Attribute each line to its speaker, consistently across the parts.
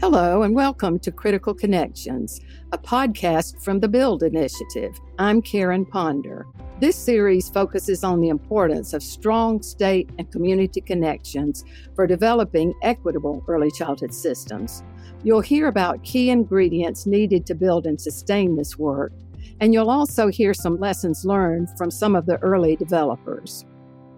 Speaker 1: Hello, and welcome to Critical Connections, a podcast from the BUILD Initiative. I'm Karen Ponder. This series focuses on the importance of strong state and community connections for developing equitable early childhood systems. You'll hear about key ingredients needed to build and sustain this work, and you'll also hear some lessons learned from some of the early developers.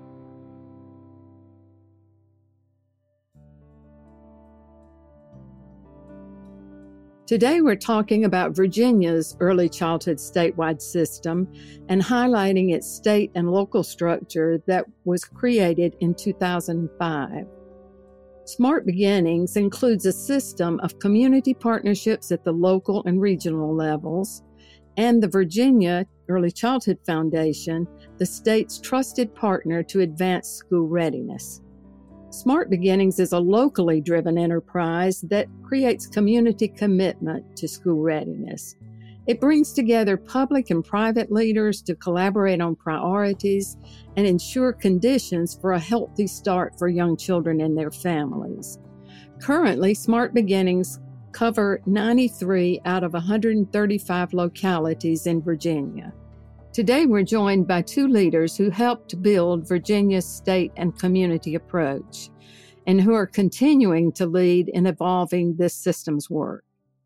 Speaker 1: Today, we're talking about Virginia's early childhood statewide system and highlighting its state and local structure that was created in 2005. Smart Beginnings includes a system of community partnerships at the local and regional levels, and the Virginia Early Childhood Foundation, the state's trusted partner to advance school readiness. Smart Beginnings is a locally driven enterprise that creates community commitment to school readiness. It brings together public and private leaders to collaborate on priorities and ensure conditions for a healthy start for young children and their families. Currently, Smart Beginnings cover 93 out of 135 localities in Virginia. Today, we're joined by two leaders who helped build Virginia's state and community approach, and who are continuing to lead in evolving this system's work.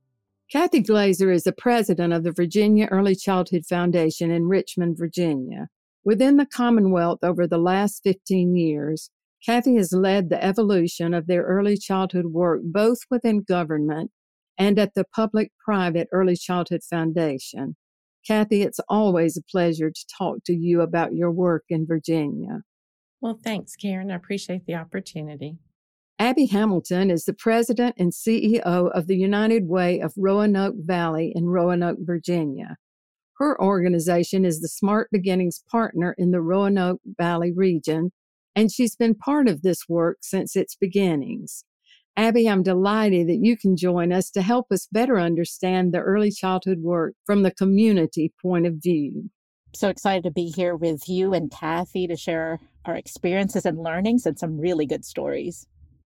Speaker 1: Kathy Glazer is the president of the Virginia Early Childhood Foundation in Richmond, Virginia. Within the Commonwealth over the last 15 years, Kathy has led the evolution of their early childhood work both within government and at the Public-Private Early Childhood Foundation. Kathy, it's always a pleasure to talk to you about your work in Virginia.
Speaker 2: Well, thanks, Karen. I appreciate the opportunity.
Speaker 1: Abby Hamilton is the president and CEO of the United Way of Roanoke Valley in Roanoke, Virginia. Her organization is the Smart Beginnings partner in the Roanoke Valley region, and she's been part of this work since its beginnings. Abby, I'm delighted that you can join us to help us better understand the early childhood work from the community point of view.
Speaker 3: So excited to be here with you and Kathy to share our experiences and learnings and some really good stories.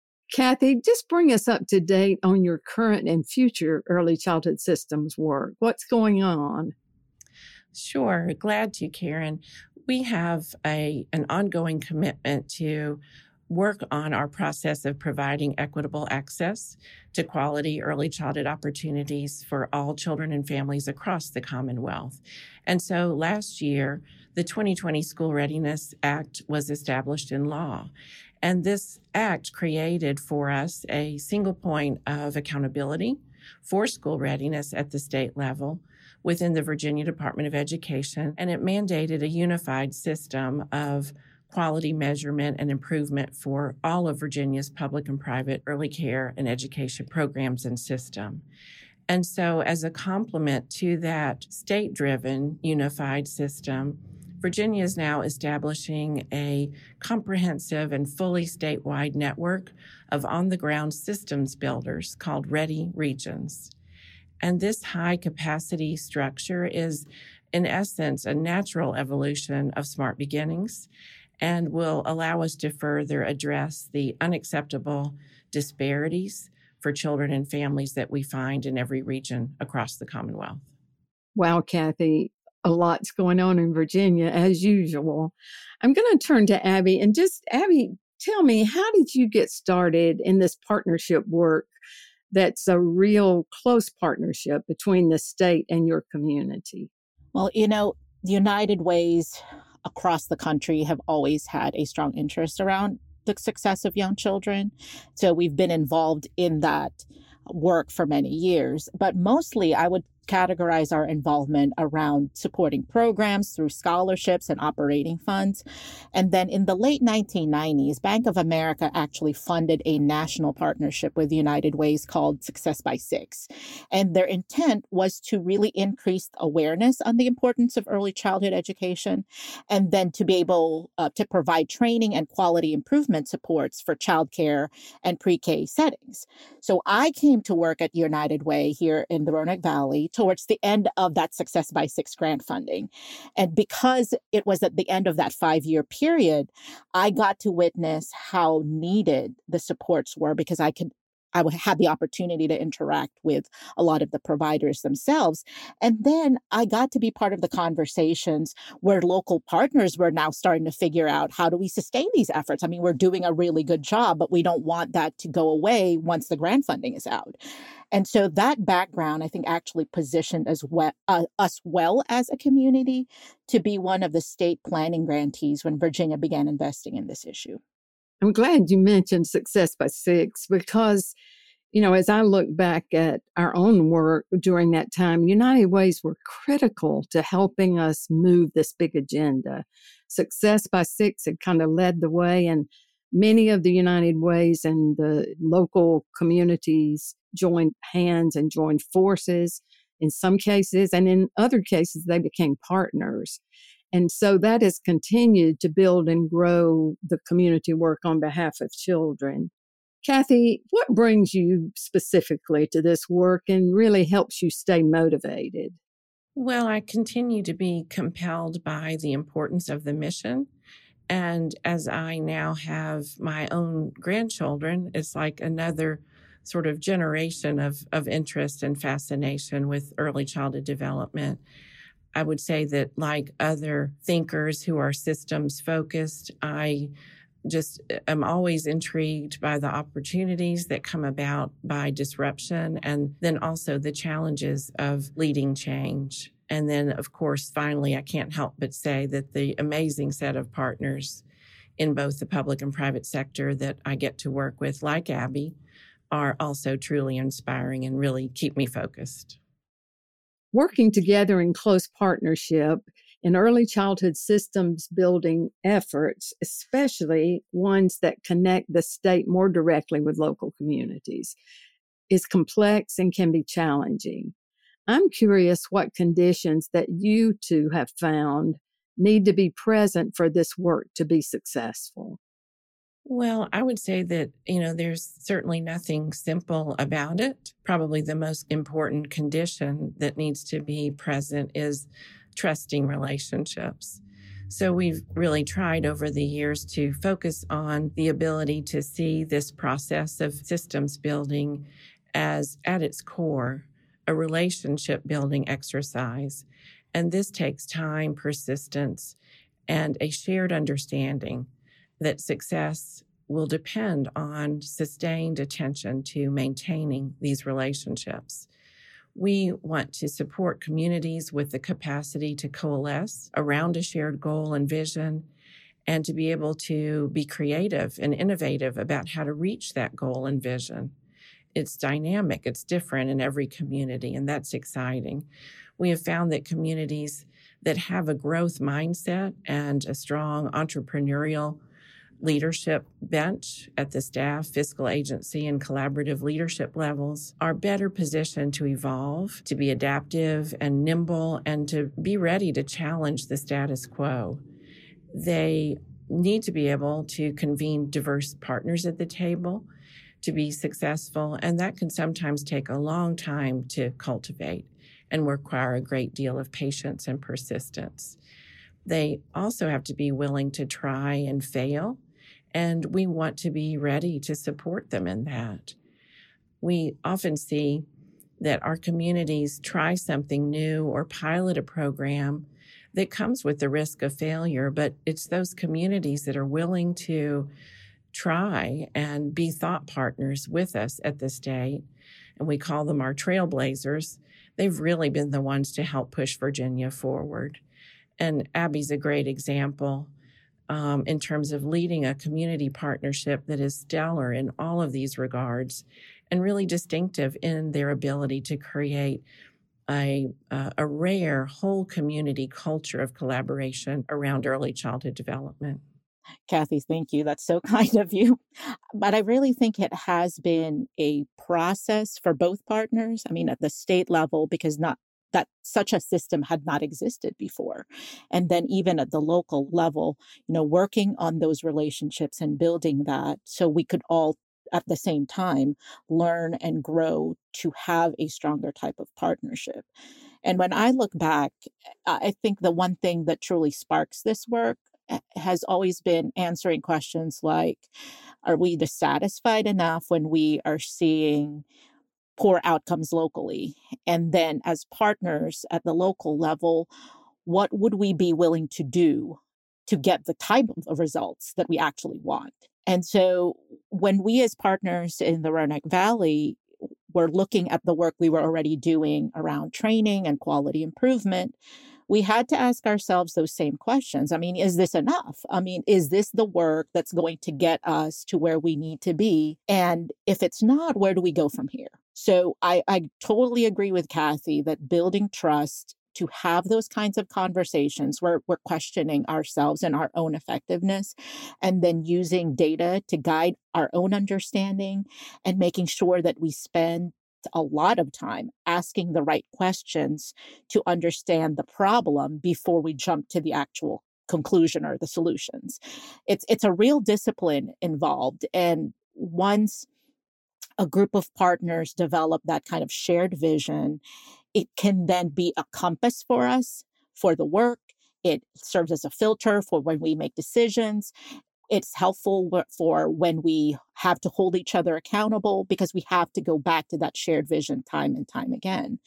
Speaker 1: Kathy, just bring us up to date on your current and future early childhood systems work. What's going on?
Speaker 2: Sure. Glad to, Karen. We have an ongoing commitment to work on our process of providing equitable access to quality early childhood opportunities for all children and families across the Commonwealth. And so last year, the 2020 School Readiness Act was established in law. And this act created for us a single point of accountability for school readiness at the state level within the Virginia Department of Education. And it mandated a unified system of quality measurement and improvement for all of Virginia's public and private early care and education programs and system. And so as a complement to that state-driven unified system, Virginia is now establishing a comprehensive and fully statewide network of on-the-ground systems builders called Ready Regions. And this high-capacity structure is, in essence, a natural evolution of Smart Beginnings, and will allow us to further address the unacceptable disparities for children and families that we find in every region across the Commonwealth.
Speaker 1: Wow, Kathy, a lot's going on in Virginia as usual. I'm going to turn to Abby and Abby, tell me, how did you get started in this partnership work that's a real close partnership between the state and your community?
Speaker 3: Well, the United Ways across the country have always had a strong interest around the success of young children. So we've been involved in that work for many years. But mostly I would categorize our involvement around supporting programs through scholarships and operating funds. And then in the late 1990s, Bank of America actually funded a national partnership with United Ways called Success by Six. And their intent was to really increase awareness on the importance of early childhood education, and then to be able to provide training and quality improvement supports for childcare and pre-K settings. So I came to work at United Way here in the Roanoke Valley towards the end of that Success by Six grant funding. And because it was at the end of that 5-year period, I got to witness how needed the supports were, because I could had the opportunity to interact with a lot of the providers themselves. And then I got to be part of the conversations where local partners were now starting to figure out, how do we sustain these efforts? I mean, we're doing a really good job, but we don't want that to go away once the grant funding is out. And so that background, I think, actually positioned us well as a community to be one of the state planning grantees when Virginia began investing in this issue.
Speaker 1: I'm glad you mentioned Success by Six because, as I look back at our own work during that time, United Ways were critical to helping us move this big agenda. Success by Six had kind of led the way, and many of the United Ways and the local communities joined hands and joined forces in some cases, and in other cases, they became partners. And so that has continued to build and grow the community work on behalf of children. Kathy, what brings you specifically to this work and really helps you stay motivated?
Speaker 2: Well, I continue to be compelled by the importance of the mission. And as I now have my own grandchildren, it's like another sort of generation of interest and fascination with early childhood development. I would say that, like other thinkers who are systems focused, I just am always intrigued by the opportunities that come about by disruption, and then also the challenges of leading change. And then, of course, finally, I can't help but say that the amazing set of partners in both the public and private sector that I get to work with, like Abby, are also truly inspiring and really keep me focused.
Speaker 1: Working together in close partnership in early childhood systems building efforts, especially ones that connect the state more directly with local communities, is complex and can be challenging. I'm curious what conditions that you two have found need to be present for this work to be successful.
Speaker 2: Well, I would say that, there's certainly nothing simple about it. Probably the most important condition that needs to be present is trusting relationships. So we've really tried over the years to focus on the ability to see this process of systems building as, at its core, a relationship building exercise. And this takes time, persistence, and a shared understanding that success will depend on sustained attention to maintaining these relationships. We want to support communities with the capacity to coalesce around a shared goal and vision, and to be able to be creative and innovative about how to reach that goal and vision. It's dynamic, it's different in every community, and that's exciting. We have found that communities that have a growth mindset and a strong entrepreneurial leadership bench at the staff, fiscal agency, and collaborative leadership levels are better positioned to evolve, to be adaptive and nimble, and to be ready to challenge the status quo. They need to be able to convene diverse partners at the table to be successful, and that can sometimes take a long time to cultivate and require a great deal of patience and persistence. They also have to be willing to try and fail, and we want to be ready to support them in that. We often see that our communities try something new or pilot a program that comes with the risk of failure, but it's those communities that are willing to try and be thought partners with us at the state, and we call them our trailblazers. They've really been the ones to help push Virginia forward. And Abby's a great example in terms of leading a community partnership that is stellar in all of these regards and really distinctive in their ability to create a rare whole community culture of collaboration around early childhood development.
Speaker 3: Kathy, thank you. That's so kind of you. But I really think it has been a process for both partners. I mean, at the state level, because not that such a system had not existed before. And then even at the local level, working on those relationships and building that so we could all at the same time learn and grow to have a stronger type of partnership. And when I look back, I think the one thing that truly sparks this work has always been answering questions like, are we dissatisfied enough when we are seeing poor outcomes locally? And then as partners at the local level, what would we be willing to do to get the type of results that we actually want? And so when we as partners in the Roanoke Valley were looking at the work we were already doing around training and quality improvement, we had to ask ourselves those same questions. I mean, is this enough? I mean, is this the work that's going to get us to where we need to be? And if it's not, where do we go from here? So I totally agree with Kathy that building trust to have those kinds of conversations where we're questioning ourselves and our own effectiveness, and then using data to guide our own understanding and making sure that we spend a lot of time asking the right questions to understand the problem before we jump to the actual conclusion or the solutions. It's a real discipline involved. And once a group of partners develop that kind of shared vision, it can then be a compass for us for the work. It serves as a filter for when we make decisions. It's helpful for when we have to hold each other accountable because we have to go back to that shared vision time and time again.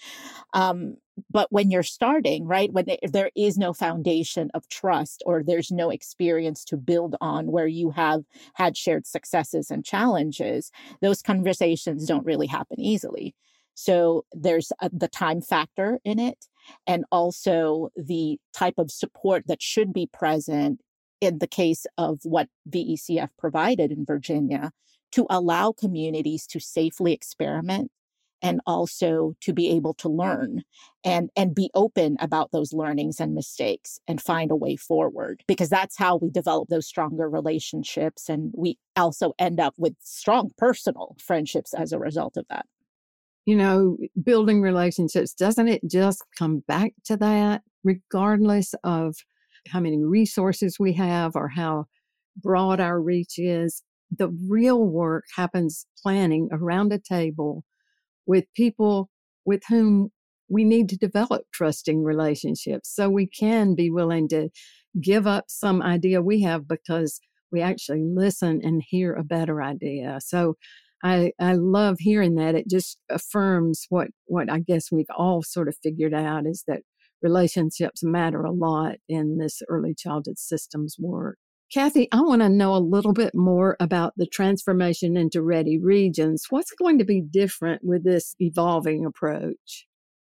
Speaker 3: But when you're starting, right, when there is no foundation of trust or there's no experience to build on where you have had shared successes and challenges, those conversations don't really happen easily. So there's the time factor in it, and also the type of support that should be present in the case of what VECF provided in Virginia to allow communities to safely experiment and also to be able to learn and be open about those learnings and mistakes and find a way forward, because that's how we develop those stronger relationships. And we also end up with strong personal friendships as a result of that.
Speaker 1: You know, building relationships, doesn't it just come back to that, regardless of how many resources we have or how broad our reach is? The real work happens planning around a table with people with whom we need to develop trusting relationships so we can be willing to give up some idea we have because we actually listen and hear a better idea. So I love hearing that. It just affirms what I guess we've all sort of figured out, is that relationships matter a lot in this early childhood systems work. Kathy, I want to know a little bit more about the transformation into ready regions. What's going to be different with this evolving approach?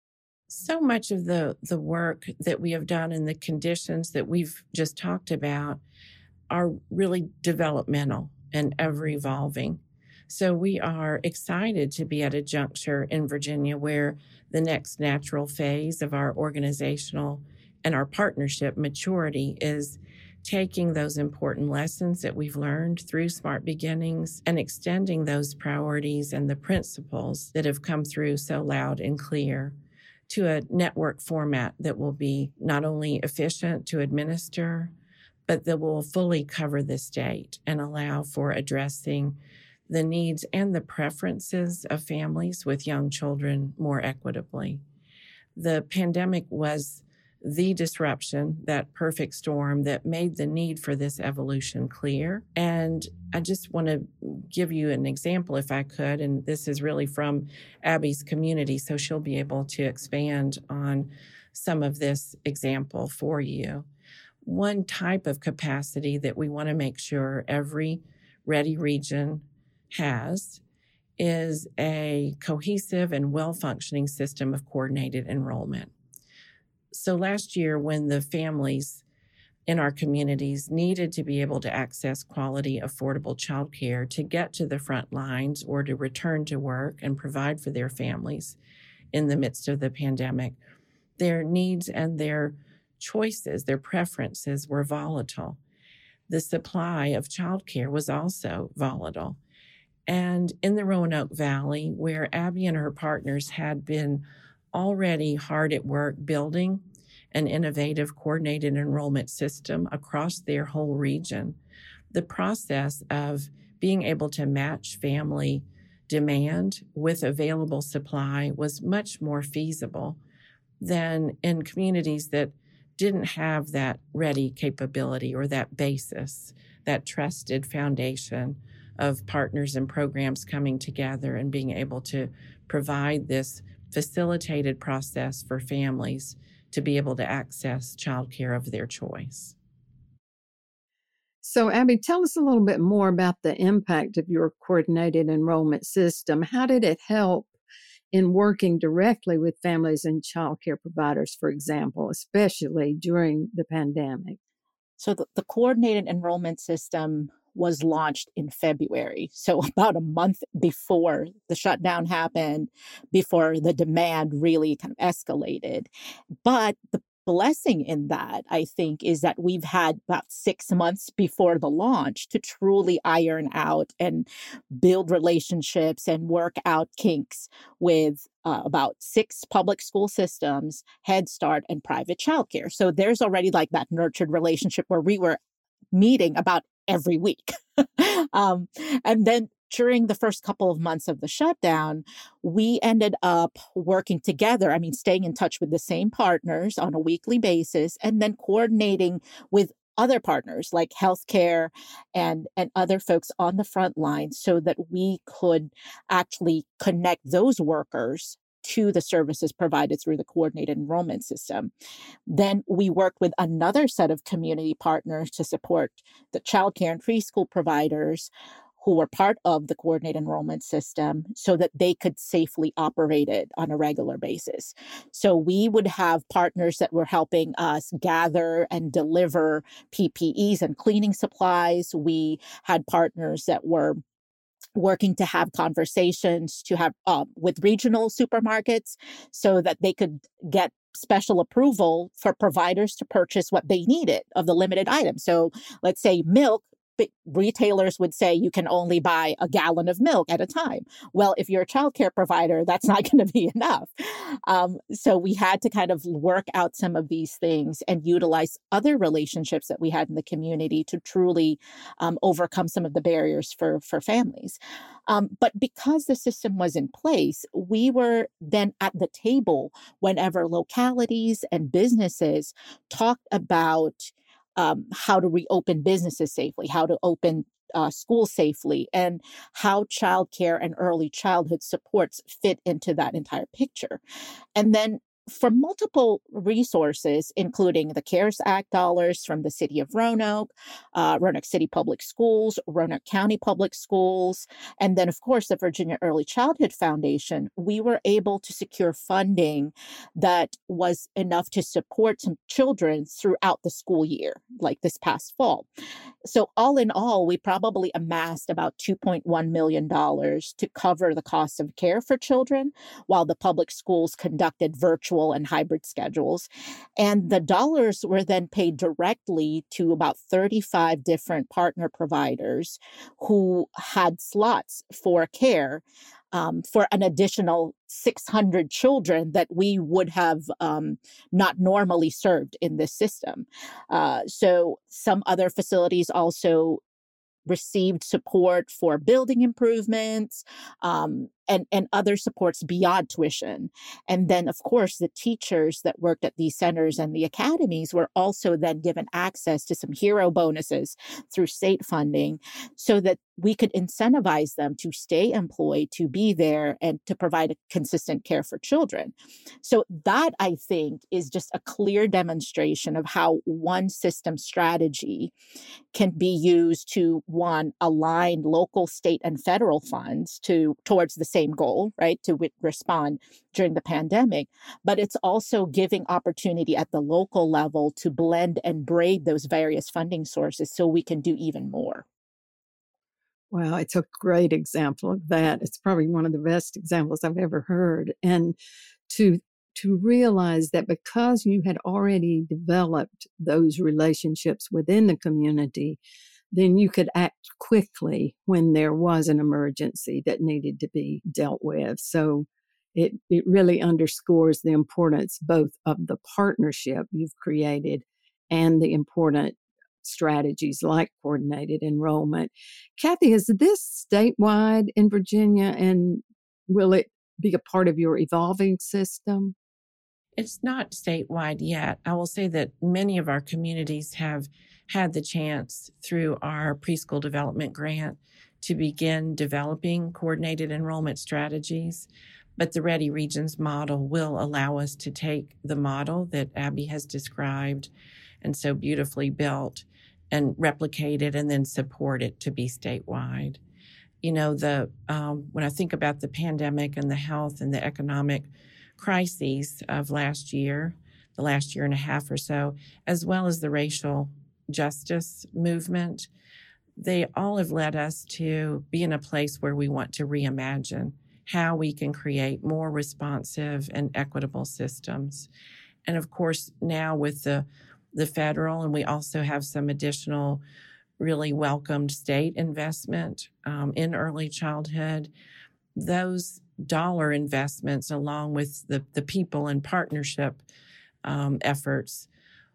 Speaker 2: So much of the work that we have done and the conditions that we've just talked about are really developmental and ever evolving. So we are excited to be at a juncture in Virginia where the next natural phase of our organizational and our partnership maturity is taking those important lessons that we've learned through Smart Beginnings and extending those priorities and the principles that have come through so loud and clear to a network format that will be not only efficient to administer, but that will fully cover the state and allow for addressing the needs and the preferences of families with young children more equitably. The pandemic was the disruption, that perfect storm that made the need for this evolution clear. And I just want to give you an example, if I could, and this is really from Abby's community, so she'll be able to expand on some of this example for you. One type of capacity that we want to make sure every ready region has is a cohesive and well-functioning system of coordinated enrollment. So last year, when the families in our communities needed to be able to access quality, affordable childcare to get to the front lines or to return to work and provide for their families in the midst of the pandemic, their needs and their choices, their preferences were volatile. The supply of childcare was also volatile. And in the Roanoke Valley, where Abby and her partners had been already hard at work building an innovative coordinated enrollment system across their whole region, the process of being able to match family demand with available supply was much more feasible than in communities that didn't have that ready capability or that basis, that trusted foundation of partners and programs coming together and being able to provide this facilitated process for families to be able to access childcare of their choice.
Speaker 1: So, Abby, tell us a little bit more about the impact of your coordinated enrollment system. How did it help in working directly with families and childcare providers, for example, especially during the pandemic?
Speaker 3: So the coordinated enrollment system was launched in February. So about a month before the shutdown happened, before the demand really kind of escalated. But the blessing in that, I think, is that we've had about 6 months before the launch to truly iron out and build relationships and work out kinks with about 6 public school systems, Head Start, and private childcare. So there's already like that nurtured relationship where we were meeting about every week. um, and then during the first couple of months of the shutdown, we ended up working together. I mean, staying in touch with the same partners on a weekly basis and then coordinating with other partners like healthcare and other folks on the front line so that we could actually connect those workers to the services provided through the coordinated enrollment system. Then we worked with another set of community partners to support the childcare and preschool providers who were part of the coordinated enrollment system so that they could safely operate it on a regular basis. So we would have partners that were helping us gather and deliver PPEs and cleaning supplies. We had partners that were working to have conversations to have with regional supermarkets so that they could get special approval for providers to purchase what they needed of the limited items. So let's say milk, retailers would say you can only buy a gallon of milk at a time. Well, if you're a childcare provider, that's not going to be enough. So we had to kind of work out some of these things and utilize other relationships that we had in the community to truly overcome some of the barriers for families. But because the system was in place, we were then at the table whenever localities and businesses talked about how to reopen businesses safely, how to open schools safely, and how childcare and early childhood supports fit into that entire picture. And then from multiple resources, including the CARES Act dollars from the city of Roanoke, Roanoke City Public Schools, Roanoke County Public Schools, and then, of course, the Virginia Early Childhood Foundation, we were able to secure funding that was enough to support some children throughout the school year, like this past fall. So all in all, we probably amassed about $2.1 million to cover the cost of care for children while the public schools conducted virtual and hybrid schedules. And the dollars were then paid directly to about 35 different partner providers who had slots for care for an additional 600 children that we would have not normally served in this system. So some other facilities also received support for building improvements and other supports beyond tuition. And then, of course, the teachers that worked at these centers and the academies were also then given access to some hero bonuses through state funding so that we could incentivize them to stay employed, to be there, and to provide a consistent care for children. So that, I think, is just a clear demonstration of how one system strategy can be used to, one, align local, state, and federal funds towards the same goal, right, to respond during the pandemic. But it's also giving opportunity at the local level to blend and braid those various funding sources so we can do even more.
Speaker 1: Wow, it's a great example of that. It's probably one of the best examples I've ever heard. And to realize that because you had already developed those relationships within the community, then you could act quickly when there was an emergency that needed to be dealt with. So it really underscores the importance both of the partnership you've created and the important strategies like coordinated enrollment. Kathy, is this statewide in Virginia, and will it be a part of your evolving system?
Speaker 2: It's not statewide yet. I will say that many of our communities have had the chance through our preschool development grant to begin developing coordinated enrollment strategies. But the Ready Regions model will allow us to take the model that Abby has described and so beautifully built and replicate it and then support it to be statewide. You know, when I think about the pandemic and the health and the economic crises of last year, the last year and a half or so, as well as the racial justice movement, they all have led us to be in a place where we want to reimagine how we can create more responsive and equitable systems. And of course, now with the federal, and we also have some additional really welcomed state investment in early childhood, those dollar investments, along with the people and partnership efforts,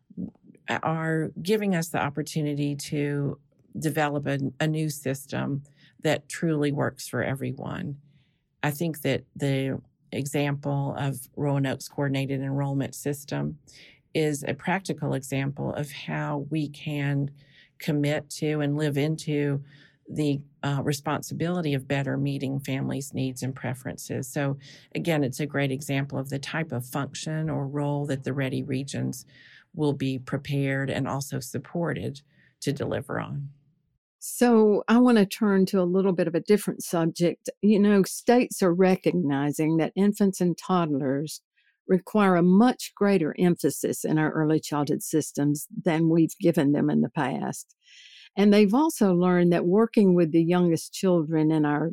Speaker 2: are giving us the opportunity to develop a new system that truly works for everyone. I think that the example of Roanoke's coordinated enrollment system is a practical example of how we can commit to and live into the responsibility of better meeting families' needs and preferences. So again, it's a great example of the type of function or role that the Ready Regions will be prepared and also supported to deliver on.
Speaker 1: So I want to turn to a little bit of a different subject. You know, states are recognizing that infants and toddlers require a much greater emphasis in our early childhood systems than we've given them in the past. And they've also learned that working with the youngest children in our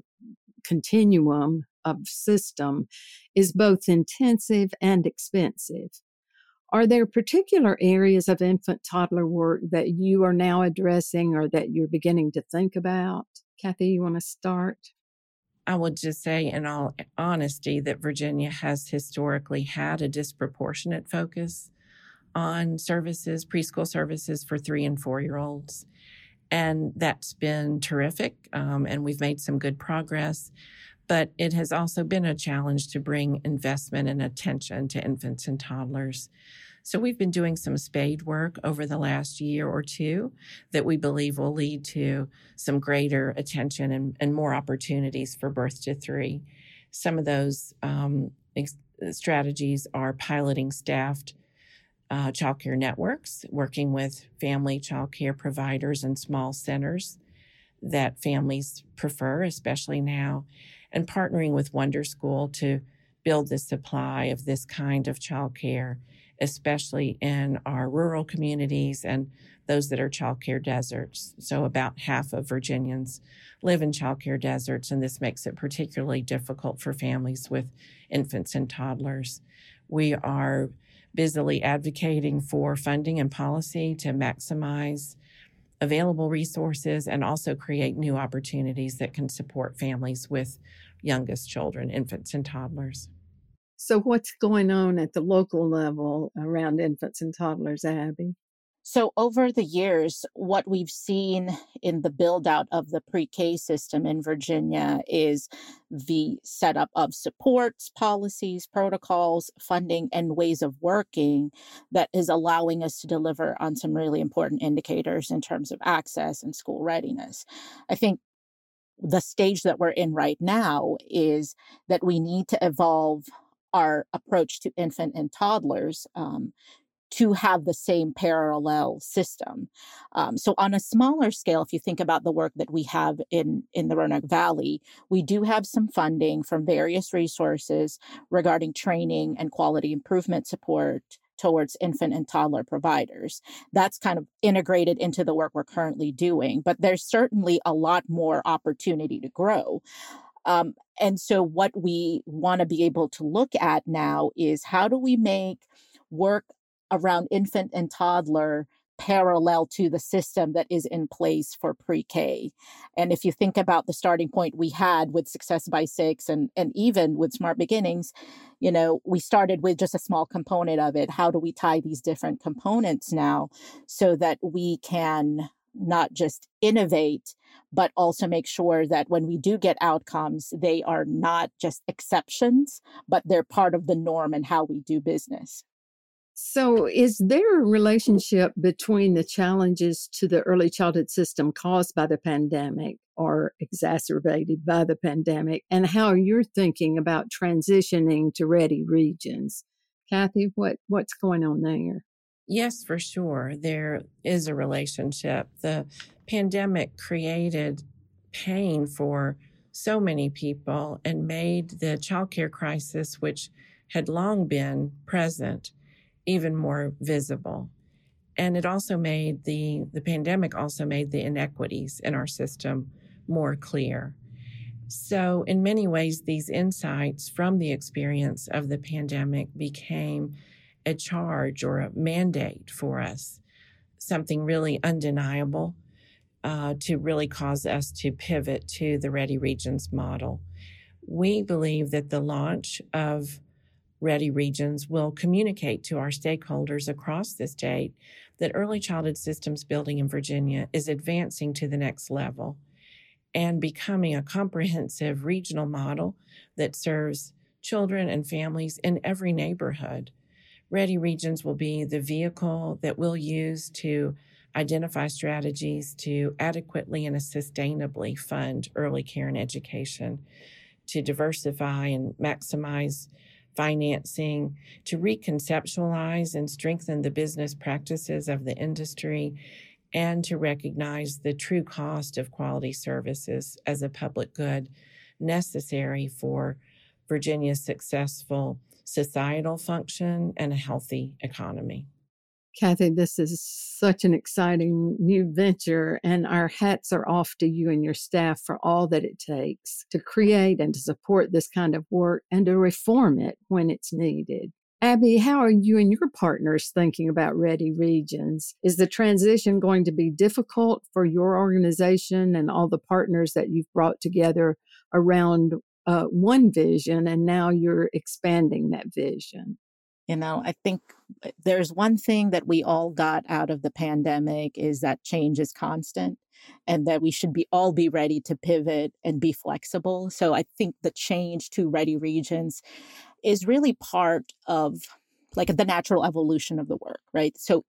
Speaker 1: continuum of system is both intensive and expensive. Are there particular areas of infant toddler work that you are now addressing or that you're beginning to think about? Kathy, you want to start?
Speaker 2: I would just say, in all honesty, that Virginia has historically had a disproportionate focus on services, preschool services for 3 and 4-year-olds. And that's been terrific. And we've made some good progress. But it has also been a challenge to bring investment and attention to infants and toddlers. So we've been doing some spade work over the last year or two that we believe will lead to some greater attention and more opportunities for birth to 3. Some of those strategies are piloting staffed childcare networks, working with family childcare providers and small centers that families prefer, especially now, and partnering with Wonder School to build the supply of this kind of childcare, especially in our rural communities and those that are childcare deserts. So about half of Virginians live in childcare deserts, and this makes it particularly difficult for families with infants and toddlers. We are busily advocating for funding and policy to maximize available resources and also create new opportunities that can support families with youngest children, infants and toddlers.
Speaker 1: So what's going on at the local level around infants and toddlers, Abby?
Speaker 3: So over the years, what we've seen in the build out of the pre-K system in Virginia is the setup of supports, policies, protocols, funding, and ways of working that is allowing us to deliver on some really important indicators in terms of access and school readiness. I think the stage that we're in right now is that we need to evolve our approach to infant and toddlers to have the same parallel system. So on a smaller scale, if you think about the work that we have in the Roanoke Valley, we do have some funding from various resources regarding training and quality improvement support towards infant and toddler providers. That's kind of integrated into the work we're currently doing, but there's certainly a lot more opportunity to grow. And so what we want to be able to look at now is how do we make work around infant and toddler parallel to the system that is in place for pre-K. And if you think about the starting point we had with Success by 6 and even with Smart Beginnings, you know, we started with just a small component of it. How do we tie these different components now so that we can not just innovate, but also make sure that when we do get outcomes, they are not just exceptions, but they're part of the norm and how we do business.
Speaker 1: So, is there a relationship between the challenges to the early childhood system caused by the pandemic or exacerbated by the pandemic and how you're thinking about transitioning to ready regions? Kathy, what's going on there?
Speaker 2: Yes, for sure. There is a relationship. The pandemic created pain for so many people and made the childcare crisis, which had long been present, even more visible. And it also made the pandemic also made the inequities in our system more clear. So in many ways, these insights from the experience of the pandemic became a charge or a mandate for us, something really undeniable to really cause us to pivot to the Ready Regions model. We believe that the launch of Ready Regions will communicate to our stakeholders across the state that early childhood systems building in Virginia is advancing to the next level and becoming a comprehensive regional model that serves children and families in every neighborhood. Ready Regions will be the vehicle that we'll use to identify strategies to adequately and sustainably fund early care and education, to diversify and maximize financing, to reconceptualize and strengthen the business practices of the industry, and to recognize the true cost of quality services as a public good necessary for Virginia's successful societal function and a healthy economy.
Speaker 1: Kathy, this is such an exciting new venture, and our hats are off to you and your staff for all that it takes to create and to support this kind of work and to reform it when it's needed. Abby, how are you and your partners thinking about Ready Regions? Is the transition going to be difficult for your organization and all the partners that you've brought together around one vision, and now you're expanding that vision?
Speaker 3: I think there's one thing that we all got out of the pandemic is that change is constant and that we should all be ready to pivot and be flexible. So I think the change to Ready Regions is really part of like the natural evolution of the work, right? So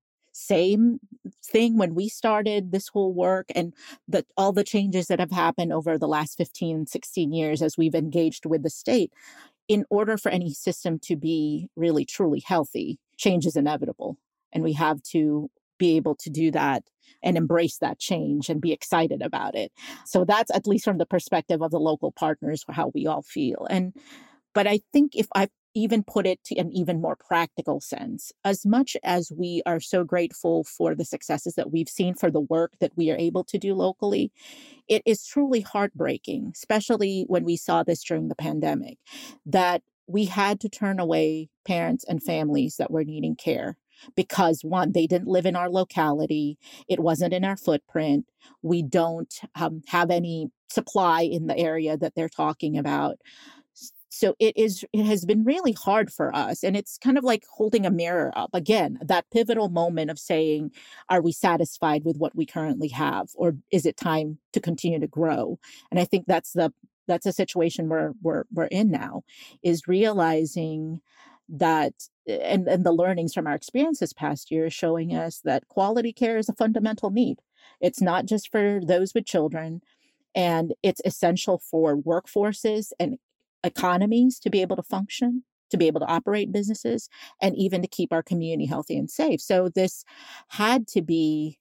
Speaker 3: same thing when we started this whole work and all the changes that have happened over the last 15, 16 years as we've engaged with the state. In order for any system to be really, truly healthy, change is inevitable. And we have to be able to do that and embrace that change and be excited about it. So that's at least from the perspective of the local partners, how we all feel. But I think if I even put it to an even more practical sense, as much as we are so grateful for the successes that we've seen for the work that we are able to do locally, it is truly heartbreaking, especially when we saw this during the pandemic, that we had to turn away parents and families that were needing care because, one, they didn't live in our locality. It wasn't in our footprint. We don't have any supply in the area that they're talking about. So it has been really hard for us. And it's kind of like holding a mirror up again, that pivotal moment of saying, are we satisfied with what we currently have? Or is it time to continue to grow? And I think that's a situation we're in now, is realizing that and the learnings from our experience this past year is showing us that quality care is a fundamental need. It's not just for those with children, and it's essential for workforces and economies to be able to function, to be able to operate businesses, and even to keep our community healthy and safe. So this has to be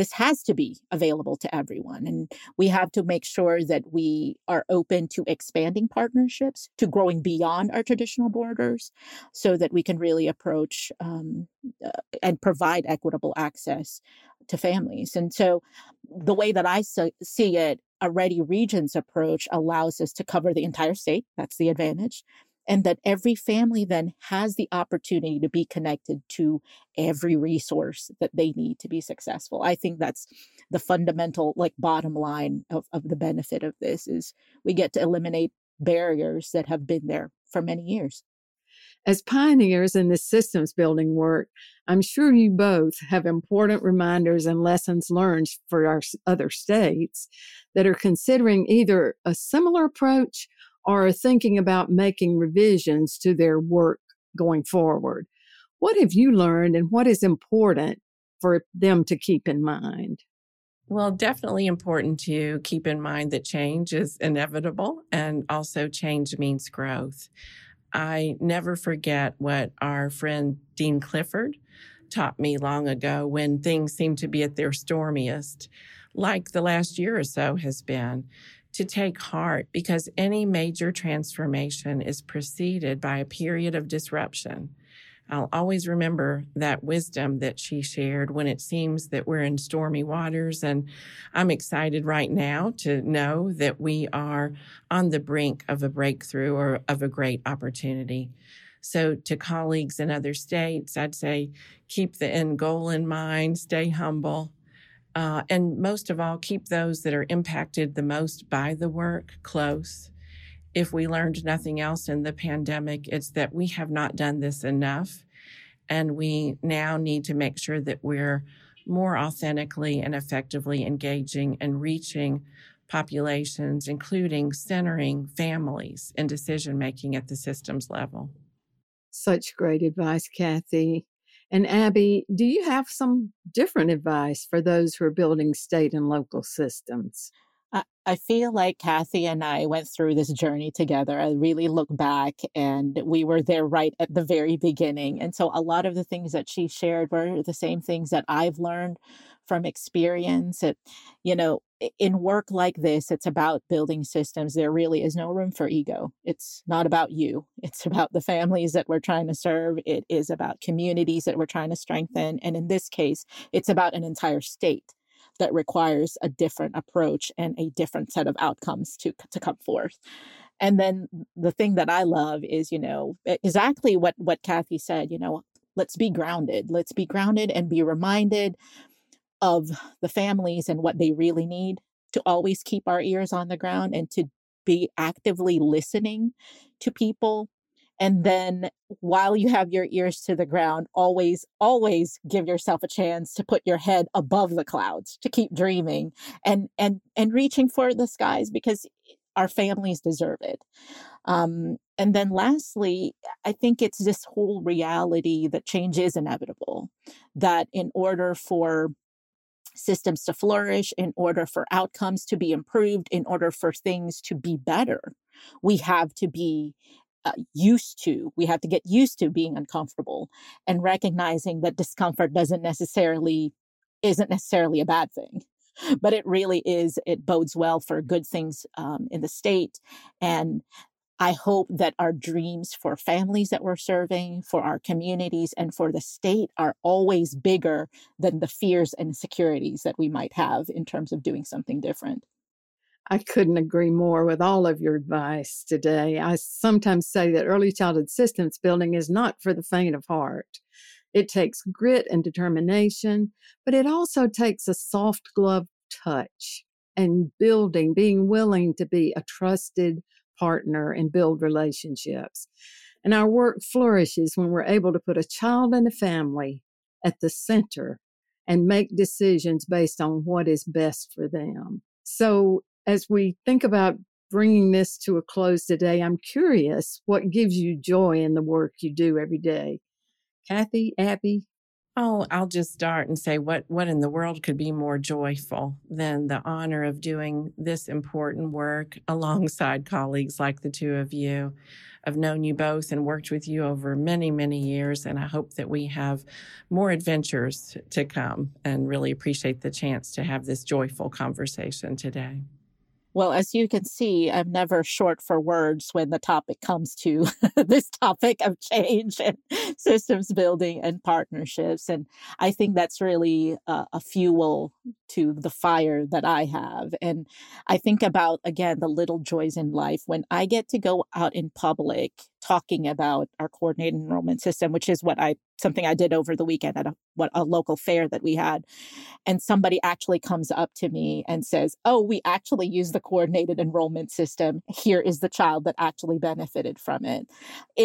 Speaker 3: available to everyone. And we have to make sure that we are open to expanding partnerships, to growing beyond our traditional borders, so that we can really approach and provide equitable access to families. And so the way that I see it, a Ready Regions approach allows us to cover the entire state. That's the advantage. And that every family then has the opportunity to be connected to every resource that they need to be successful. I think that's the fundamental, bottom line of the benefit of this is we get to eliminate barriers that have been there for many years.
Speaker 1: As pioneers in this systems building work, I'm sure you both have important reminders and lessons learned for our other states that are considering either a similar approach or are thinking about making revisions to their work going forward. What have you learned and what is important for them to keep in mind?
Speaker 2: Well, definitely important to keep in mind that change is inevitable and also change means growth. I never forget what our friend Dean Clifford taught me long ago when things seemed to be at their stormiest, like the last year or so has been, to take heart because any major transformation is preceded by a period of disruption. I'll always remember that wisdom that she shared when it seems that we're in stormy waters. And I'm excited right now to know that we are on the brink of a breakthrough or of a great opportunity. So to colleagues in other states, I'd say keep the end goal in mind, stay humble, and most of all, keep those that are impacted the most by the work close. If we learned nothing else in the pandemic, it's that we have not done this enough. And we now need to make sure that we're more authentically and effectively engaging and reaching populations, including centering families in decision-making at the systems level.
Speaker 1: Such great advice, Kathy. And Abby, do you have some different advice for those who are building state and local systems?
Speaker 3: I feel like Kathy and I went through this journey together. I really look back and we were there right at the very beginning. And so a lot of the things that she shared were the same things that I've learned from experience. In work like this, it's about building systems. There really is no room for ego. It's not about you. It's about the families that we're trying to serve. It is about communities that we're trying to strengthen. And in this case, it's about an entire state that requires a different approach and a different set of outcomes to come forth. And then the thing that I love is, exactly what Kathy said, let's be grounded. Let's be grounded and be reminded of the families and what they really need, to always keep our ears on the ground and to be actively listening to people. And then while you have your ears to the ground, always, always give yourself a chance to put your head above the clouds, to keep dreaming and reaching for the skies, because our families deserve it. And then lastly, I think it's this whole reality that change is inevitable, that in order for systems to flourish, in order for outcomes to be improved, in order for things to be better, we have to be we have to get used to being uncomfortable and recognizing that discomfort isn't necessarily a bad thing, but it really is. It bodes well for good things in the state. And I hope that our dreams for families that we're serving, for our communities, and for the state are always bigger than the fears and insecurities that we might have in terms of doing something different.
Speaker 1: I couldn't agree more with all of your advice today. I sometimes say that early childhood systems building is not for the faint of heart. It takes grit and determination, but it also takes a soft glove touch and being willing to be a trusted partner and build relationships. And our work flourishes when we're able to put a child and a family at the center and make decisions based on what is best for them. So as we think about bringing this to a close today, I'm curious what gives you joy in the work you do every day. Kathy, Abby?
Speaker 2: Oh, I'll just start and say what in the world could be more joyful than the honor of doing this important work alongside colleagues like the two of you. I've known you both and worked with you over many, many years, and I hope that we have more adventures to come, and really appreciate the chance to have this joyful conversation today.
Speaker 3: Well, as you can see, I'm never short for words when the topic comes to this topic of change and systems building and partnerships. And I think that's really a fuel to the fire that I have. And I think about, again, the little joys in life. When I get to go out in public talking about our coordinated enrollment system, which is something I did over the weekend at a local fair that we had. And somebody actually comes up to me and says, "Oh, we actually use the coordinated enrollment system. Here is the child that actually benefited from it." It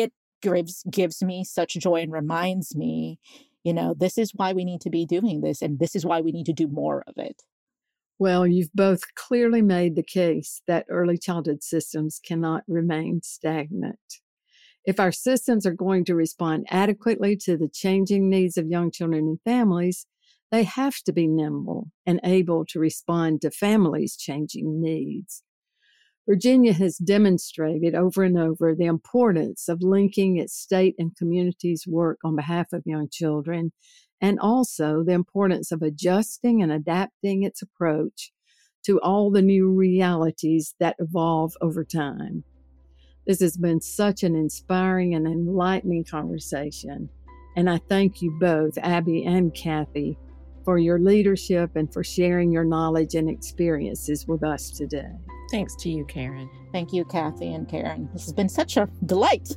Speaker 3: gives me such joy and reminds me, this is why we need to be doing this, and this is why we need to do more of it.
Speaker 1: Well, you've both clearly made the case that early childhood systems cannot remain stagnant. If our systems are going to respond adequately to the changing needs of young children and families, they have to be nimble and able to respond to families' changing needs. Virginia has demonstrated over and over the importance of linking its state and community's work on behalf of young children, and also the importance of adjusting and adapting its approach to all the new realities that evolve over time. This has been such an inspiring and enlightening conversation, and I thank you both, Abby and Kathy, for your leadership and for sharing your knowledge and experiences with us today.
Speaker 2: Thanks to you, Karen.
Speaker 3: Thank you, Kathy and Karen. This has been such a delight.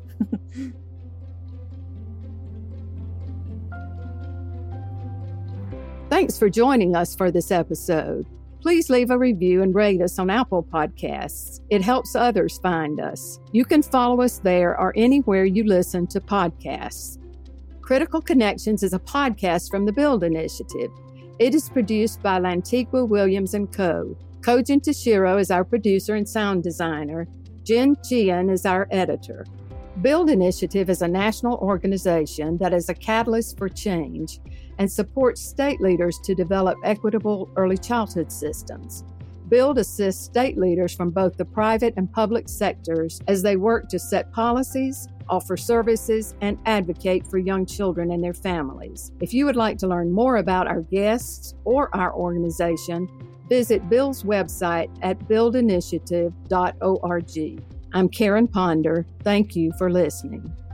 Speaker 1: Thanks for joining us for this episode. Please leave a review and rate us on Apple Podcasts. It helps others find us. You can follow us there or anywhere you listen to podcasts. Critical Connections is a podcast from the Build Initiative. It is produced by Lantigua Williams & Co. Kojin Tashiro is our producer and sound designer. Jen Chian is our editor. Build Initiative is a national organization that is a catalyst for change and supports state leaders to develop equitable early childhood systems. Build assists state leaders from both the private and public sectors as they work to set policies, offer services, and advocate for young children and their families. If you would like to learn more about our guests or our organization, visit Build's website at buildinitiative.org. I'm Karen Ponder. Thank you for listening.